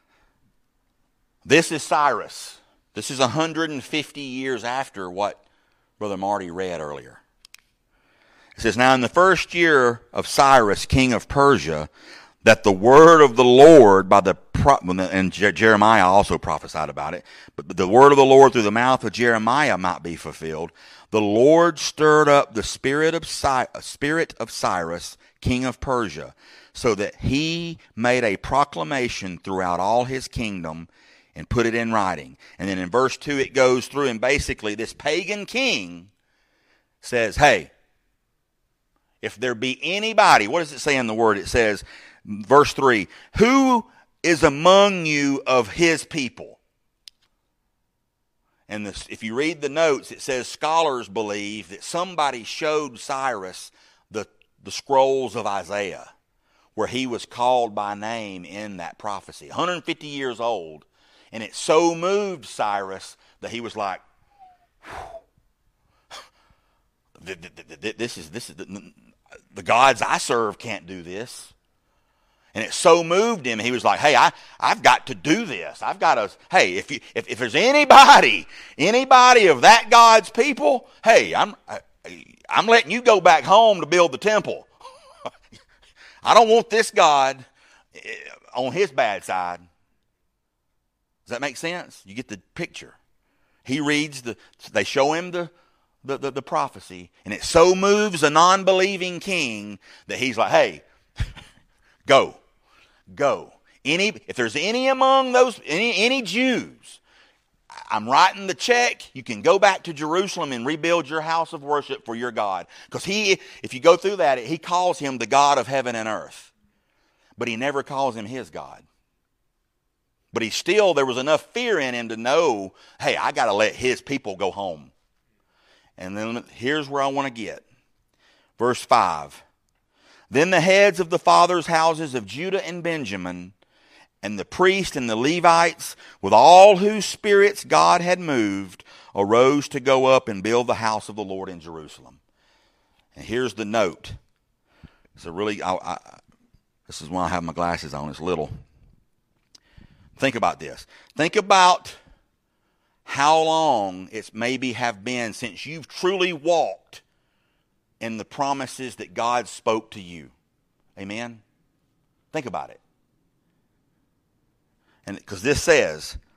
this is Cyrus. This is one hundred fifty years after what Brother Marty read earlier. It says, now in the first year of Cyrus, king of Persia, that the word of the Lord by the, and Jeremiah also prophesied about it, but the word of the Lord through the mouth of Jeremiah might be fulfilled. The Lord stirred up the spirit of spirit of Cyrus, king of Persia, so that he made a proclamation throughout all his kingdom and put it in writing. And then in verse two it goes through, and basically this pagan king says, hey, if there be anybody, what does it say in the word? It says, verse three, who is among you of his people? And this, if you read the notes, it says scholars believe that somebody showed Cyrus the, the scrolls of Isaiah, where he was called by name in that prophecy. one hundred fifty years old. And it so moved Cyrus that he was like, this is, this is the, the gods I serve can't do this. And it so moved him, he was like, hey, I, I've got to do this. I've got to, hey, if you, if, if there's anybody, anybody of that God's people, hey, I'm, I'm letting you go back home to build the temple. I don't want this God on his bad side. Does that make sense? You get the picture. He reads, the. they show him the, the, the, the prophecy, and it so moves a non-believing king that he's like, hey, go, go. Any, if there's any among those, any, any Jews, I'm writing the check. You can go back to Jerusalem and rebuild your house of worship for your God. Because he, if you go through that, he calls him the God of heaven and earth. But he never calls him his God. But he still, there was enough fear in him to know, hey, I got to let his people go home. And then here's where I want to get. Verse five. Then the heads of the fathers' houses of Judah and Benjamin, and the priests and the Levites, with all whose spirits God had moved, arose to go up and build the house of the Lord in Jerusalem. And here's the note. It's a really, I, I, this is why I have my glasses on. It's little. Think about this. Think about how long it's maybe have been since you've truly walked in the promises that God spoke to you. Amen? Think about it. And because this says,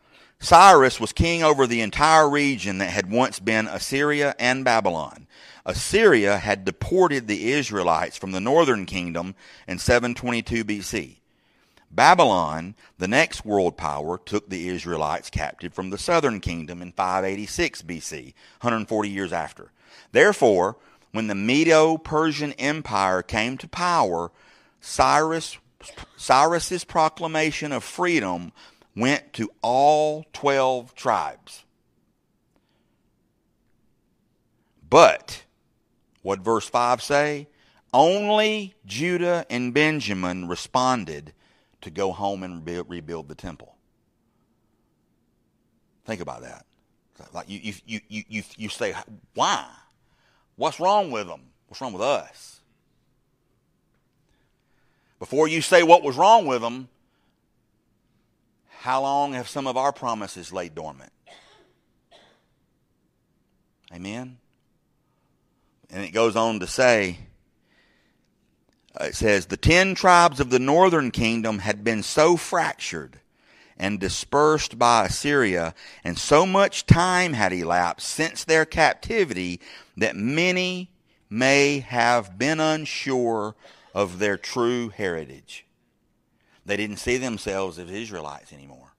Cyrus was king over the entire region that had once been Assyria and Babylon. Assyria had deported the Israelites from the northern kingdom in seven twenty-two B C. Babylon, the next world power, took the Israelites captive from the southern kingdom in five eighty-six B C, one hundred forty years after. Therefore, when the Medo-Persian Empire came to power, Cyrus, Cyrus's proclamation of freedom went to all twelve tribes. But, what verse five say? Only Judah and Benjamin responded to go home and rebuild the temple. Think about that. Like you, you, you, you, you, you say, why? What's wrong with them? What's wrong with us? Before you say what was wrong with them, how long have some of our promises laid dormant? Amen? And it goes on to say, uh, it says, the ten tribes of the northern kingdom had been so fractured and dispersed by Assyria, and so much time had elapsed since their captivity that many may have been unsure of their true heritage. They didn't see themselves as Israelites anymore.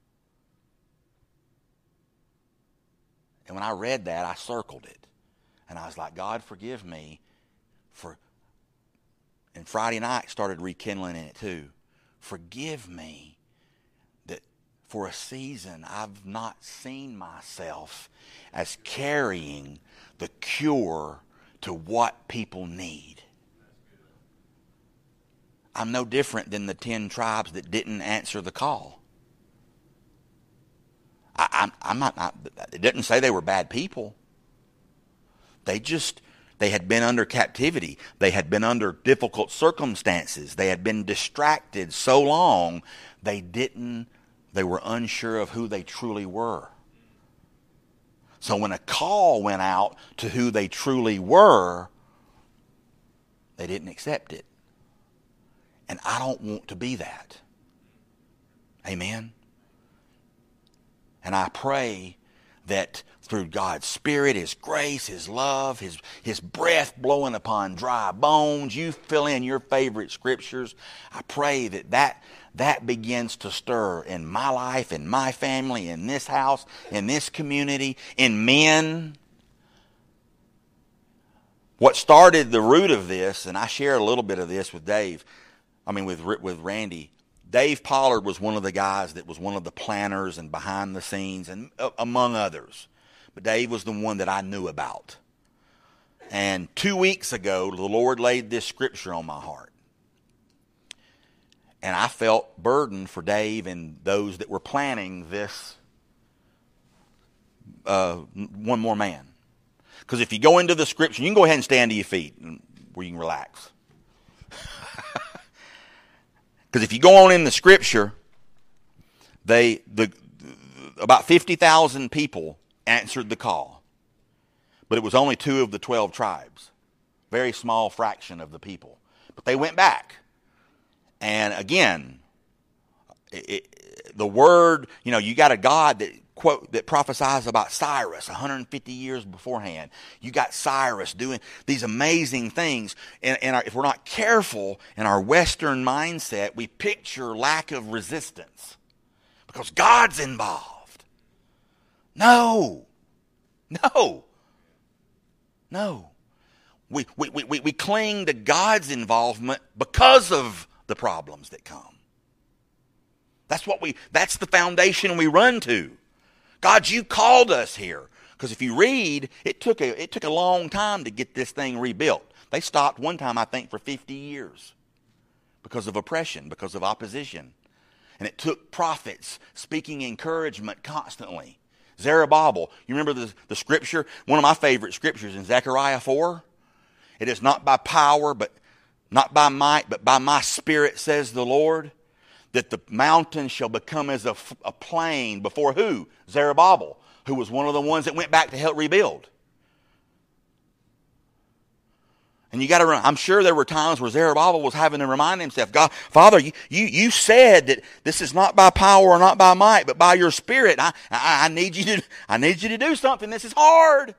And when I read that, I circled it. And I was like, God, forgive me for... And Friday night started rekindling in it too. Forgive me that for a season I've not seen myself as carrying the cure to what people need. I'm no different than the ten tribes that didn't answer the call. I, I'm, I'm not, not, it doesn't say they were bad people. They just, they had been under captivity. They had been under difficult circumstances. They had been distracted so long, they didn't, they were unsure of who they truly were. So when a call went out to who they truly were, they didn't accept it. And I don't want to be that. Amen? And I pray that through God's Spirit, His grace, His love, His, His breath blowing upon dry bones, you fill in your favorite scriptures. I pray that that, that begins to stir in my life, in my family, in this house, in this community, in men. What started the root of this, and I shared a little bit of this with Dave, I mean with, with Randy, Dave Pollard was one of the guys that was one of the planners and behind the scenes, and uh, among others. But Dave was the one that I knew about. And two weeks ago, the Lord laid this scripture on my heart. And I felt burdened for Dave and those that were planning this uh, One More Man. Because if you go into the scripture, you can go ahead and stand to your feet where you can relax. Because if you go on in the scripture, they the about fifty thousand people answered the call. But it was only two of the twelve tribes. Very small fraction of the people. But they went back. And again, it, it, the word, you know, you got a God that quote that prophesies about Cyrus one hundred fifty years beforehand. You got Cyrus doing these amazing things. And, and our, if we're not careful in our Western mindset, we picture lack of resistance. Because God's involved. No. No. No. We, we, we, we cling to God's involvement because of the problems that come. That's what we, that's the foundation we run to. God, you called us here. Because if you read, it took a, it took a long time to get this thing rebuilt. They stopped one time, I think, for fifty years. Because of oppression, because of opposition. And it took prophets speaking encouragement constantly. Zerubbabel, you remember the, the scripture? One of my favorite scriptures in Zechariah four. It is not by power, but not by might, but by my spirit, says the Lord, that the mountain shall become as a, a plain before who? Zerubbabel, who was one of the ones that went back to help rebuild. And you got to. I'm sure there were times where Zerubbabel was having to remind himself, God, Father, you, you, you said that this is not by power or not by might, but by your Spirit. I, I, I need you to. I need you to do something. This is hard.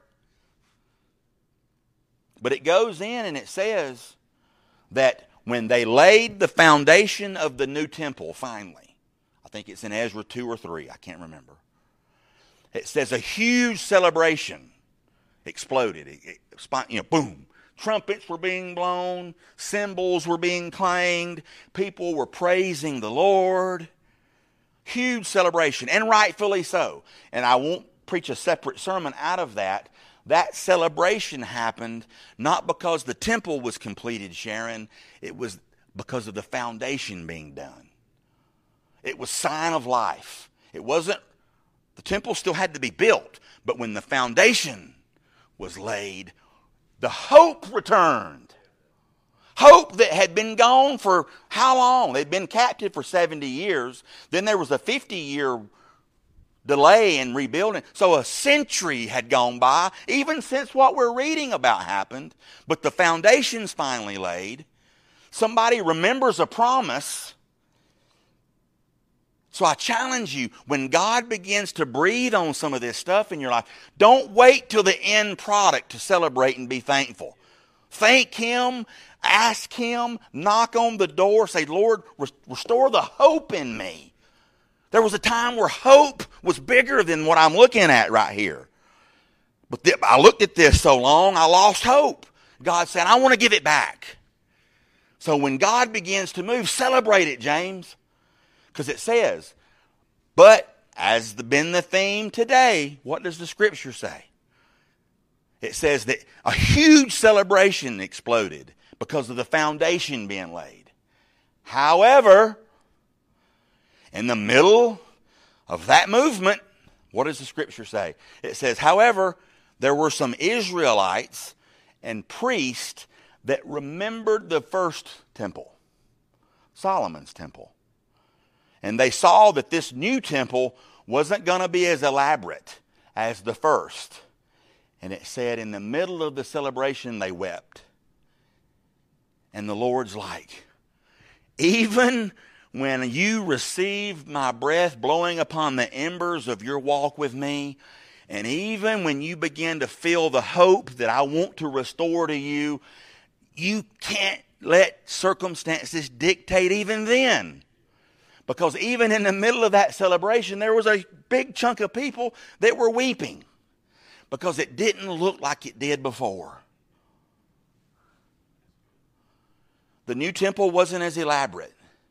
But it goes in and it says that when they laid the foundation of the new temple, finally, I think it's in Ezra two or three. I can't remember. It says a huge celebration exploded. It, it, you know, boom. Trumpets were being blown, cymbals were being clanged, people were praising the Lord. Huge celebration, and rightfully so. And I won't preach a separate sermon out of that. That celebration happened not because the temple was completed, Sharon. It was because of the foundation being done. It was sign of life. It wasn't, the temple still had to be built, but when the foundation was laid, the hope returned. Hope that had been gone for how long? They'd been captive for seventy years. Then there was a fifty-year delay in rebuilding. So a century had gone by, even since what we're reading about happened. But the foundation's finally laid. Somebody remembers a promise. So I challenge you, when God begins to breathe on some of this stuff in your life, don't wait till the end product to celebrate and be thankful. Thank Him, ask Him, knock on the door, say, Lord, restore the hope in me. There was a time where hope was bigger than what I'm looking at right here. But th- I looked at this so long, I lost hope. God said, I want to give it back. So when God begins to move, celebrate it, James. Because it says, but as the, been the theme today, what does the Scripture say? It says that a huge celebration exploded because of the foundation being laid. However, in the middle of that movement, what does the Scripture say? It says, however, there were some Israelites and priests that remembered the first temple, Solomon's temple. And they saw that this new temple wasn't going to be as elaborate as the first. And it said in the middle of the celebration, they wept. And the Lord's like, even when you receive my breath blowing upon the embers of your walk with me, and even when you begin to feel the hope that I want to restore to you, you can't let circumstances dictate even then. Because even in the middle of that celebration, there was a big chunk of people that were weeping. Because it didn't look like it did before. The new temple wasn't as elaborate.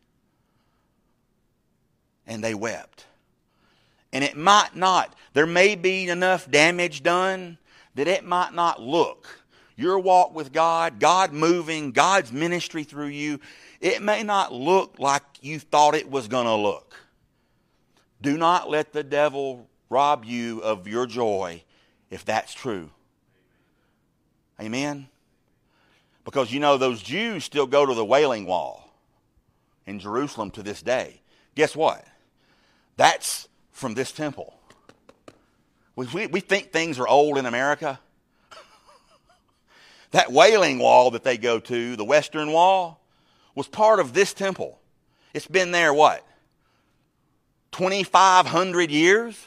And they wept. And it might not, there may be enough damage done that it might not look. Your walk with God, God moving, God's ministry through you, it may not look like you thought it was going to look. Do not let the devil rob you of your joy if that's true. Amen? Because you know those Jews still go to the Wailing Wall in Jerusalem to this day. Guess what? That's from this temple. We, we, we think things are old in America. That Wailing Wall that they go to, the Western Wall, was part of this temple. It's been there, what? twenty-five hundred years?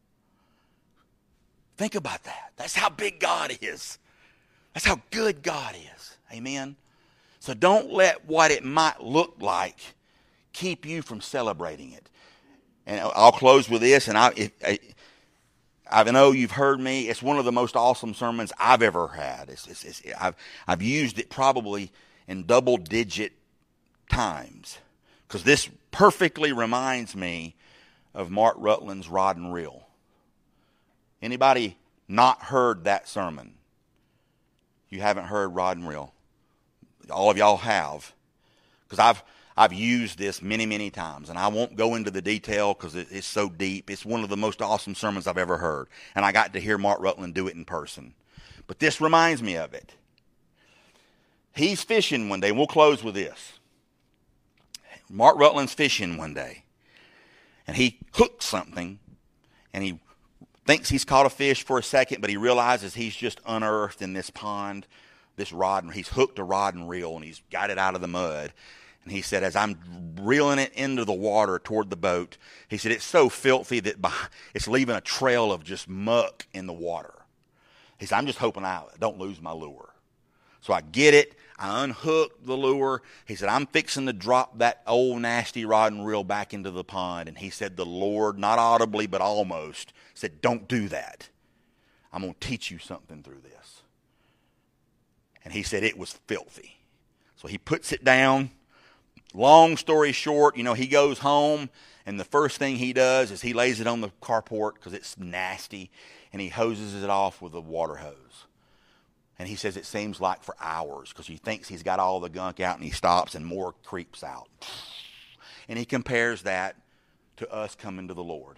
Think about that. That's how big God is. That's how good God is. Amen? So don't let what it might look like keep you from celebrating it. And I'll close with this, and I, if, I, I know you've heard me. It's one of the most awesome sermons I've ever had. It's, it's, it's, I've, I've used it probably in double-digit times because this perfectly reminds me of Mark Rutland's Rod and Reel. Anybody not heard that sermon? You haven't heard Rod and Reel. All of y'all have, because I've I've used this many, many times, and I won't go into the detail because it, it's so deep. It's one of the most awesome sermons I've ever heard, and I got to hear Mark Rutland do it in person. But this reminds me of it. He's fishing one day, and we'll close with this. Mark Rutland's fishing one day, and he hooks something, and he thinks he's caught a fish for a second, but he realizes he's just unearthed in this pond this rod, and he's hooked a rod and reel, and he's got it out of the mud. And he said, as I'm reeling it into the water toward the boat, he said, it's so filthy that it's leaving a trail of just muck in the water. He said, I'm just hoping I don't lose my lure. So I get it. I unhook the lure. He said, I'm fixing to drop that old nasty rod and reel back into the pond. And he said, the Lord, not audibly, but almost, said, don't do that. I'm going to teach you something through this. And he said it was filthy. So he puts it down. Long story short, you know, he goes home, and the first thing he does is he lays it on the carport because it's nasty, and he hoses it off with a water hose. And he says it seems like for hours because he thinks he's got all the gunk out, and he stops and more creeps out. And he compares that to us coming to the Lord.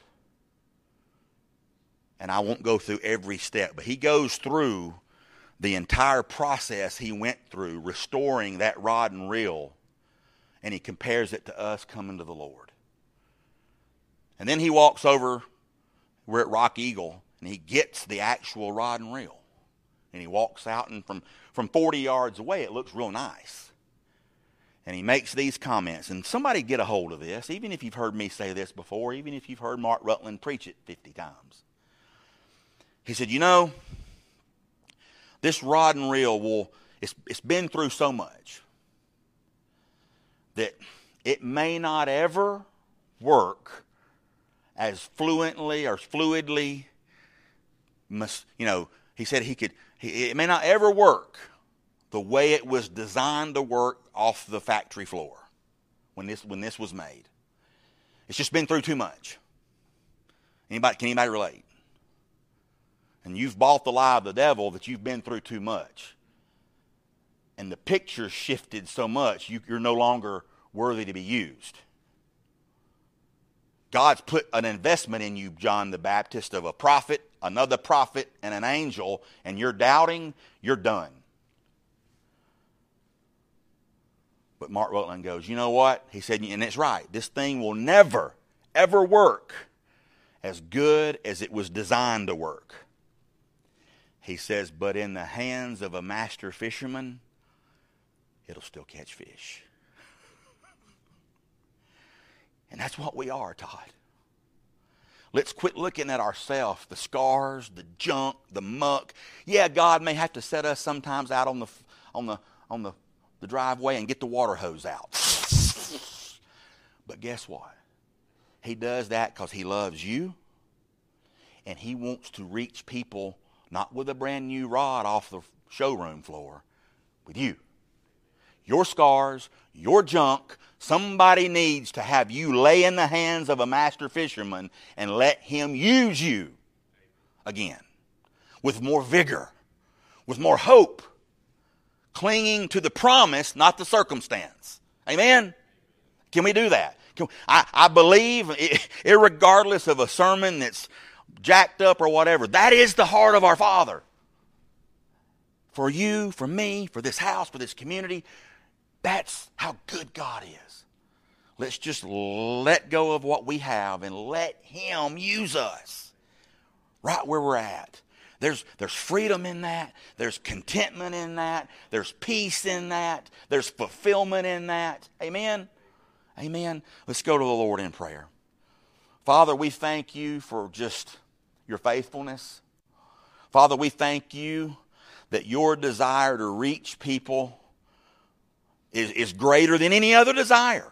And I won't go through every step, but he goes through the entire process he went through restoring that rod and reel, and he compares it to us coming to the Lord. And then he walks over, we're at Rock Eagle, and he gets the actual rod and reel. And he walks out, and from, from forty yards away, it looks real nice. And he makes these comments, and somebody get a hold of this, even if you've heard me say this before, even if you've heard Mark Rutland preach it fifty times. He said, you know, this rod and reel will, it's, it's been through so much that it may not ever work as fluently or fluidly, you know, he said he could, it may not ever work the way it was designed to work off the factory floor when this, when this was made. It's just been through too much. Anybody, can anybody relate? And you've bought the lie of the devil that you've been through too much. And the picture shifted so much, you, you're no longer worthy to be used. God's put an investment in you, John the Baptist, of a prophet, another prophet, and an angel, and you're doubting, you're done. But Mark Rutland goes, you know what? He said, and it's right, this thing will never, ever work as good as it was designed to work. He says, but in the hands of a master fisherman, it'll still catch fish. And that's what we are, Todd. Let's quit looking at ourselves, the scars, the junk, the muck. Yeah, God may have to set us sometimes out on the on the on the, the driveway and get the water hose out. But guess what? He does that because he loves you, and he wants to reach people not with a brand new rod off the showroom floor, with you. Your scars, your junk, somebody needs to have you lay in the hands of a master fisherman and let him use you again with more vigor, with more hope, clinging to the promise, not the circumstance. Amen? Can we do that? Can, I, I believe, irregardless of a sermon that's jacked up or whatever, that is the heart of our Father. For you, for me, for this house, for this community, that's how good God is. Let's just let go of what we have and let him use us right where we're at. There's, there's freedom in that. There's contentment in that. There's peace in that. There's fulfillment in that. Amen? Amen. Let's go to the Lord in prayer. Father, we thank you for just your faithfulness. Father, we thank you that your desire to reach people is, is greater than any other desire.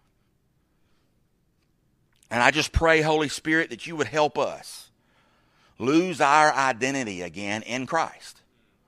And I just pray, Holy Spirit, that you would help us lose our identity again in Christ.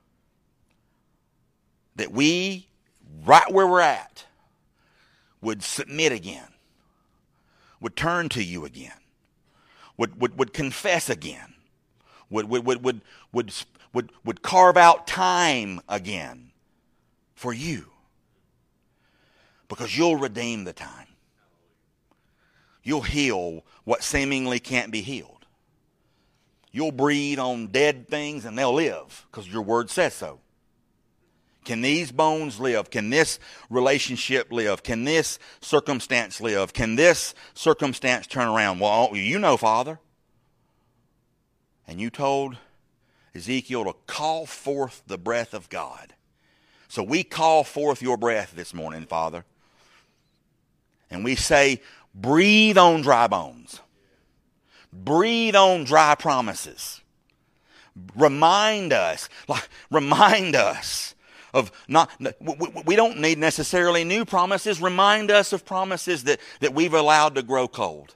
That we, right where we're at, would submit again, would turn to you again, would would, would confess again, would would, would would would would would carve out time again for you. Because you'll redeem the time. You'll heal what seemingly can't be healed. You'll breathe on dead things and they'll live because your word says so. Can these bones live? Can this relationship live? Can this circumstance live? Can this circumstance turn around? Well, you know, Father. And you told Ezekiel to call forth the breath of God. So we call forth your breath this morning, Father. And we say, breathe on dry bones. Breathe on dry promises. Remind us, like, remind us of not, we don't need necessarily new promises. Remind us of promises that, that we've allowed to grow cold.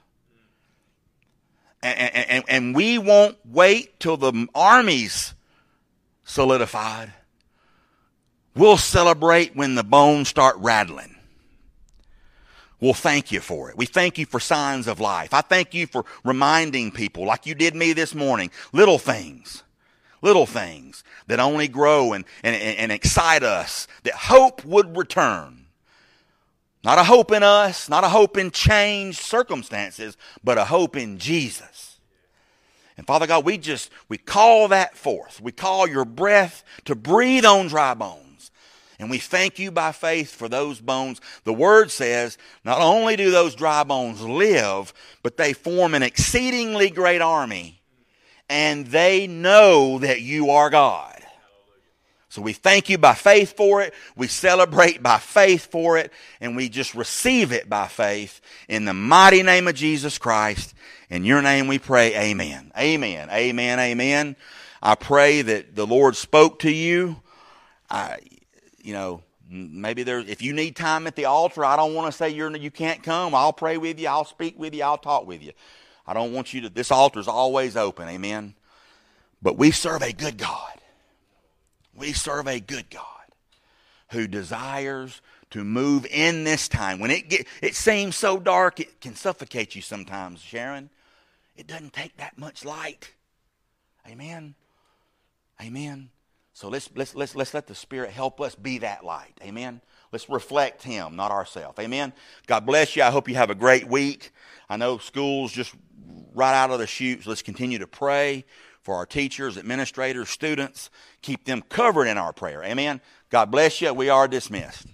And, and, and we won't wait till the army's solidified. We'll celebrate when the bones start rattling. We'll thank you for it. We thank you for signs of life. I thank you for reminding people, like you did me this morning, little things, little things that only grow and, and, and excite us, that hope would return. Not a hope in us, not a hope in changed circumstances, but a hope in Jesus. And Father God, we just, we call that forth. We call your breath to breathe on dry bones. And we thank you by faith for those bones. The word says, not only do those dry bones live, but they form an exceedingly great army. And they know that you are God. So we thank you by faith for it. We celebrate by faith for it. And we just receive it by faith. In the mighty name of Jesus Christ. In your name we pray, amen. Amen, amen, amen. I pray that the Lord spoke to you. I, you know, maybe there, if you need time at the altar, I don't want to say you're, you can't come. I'll pray with you. I'll speak with you. I'll talk with you. I don't want you to, this altar is always open. Amen. But we serve a good God. We serve a good God who desires to move in this time. When it get, it seems so dark, it can suffocate you sometimes, Sharon. It doesn't take that much light. Amen. Amen. So let's, let's, let's, let's let the Spirit help us be that light. Amen. Let's reflect Him, not ourselves. Amen. God bless you. I hope you have a great week. I know school's just right out of the chutes. Let's continue to pray for our teachers, administrators, students. Keep them covered in our prayer. Amen. God bless you. We are dismissed.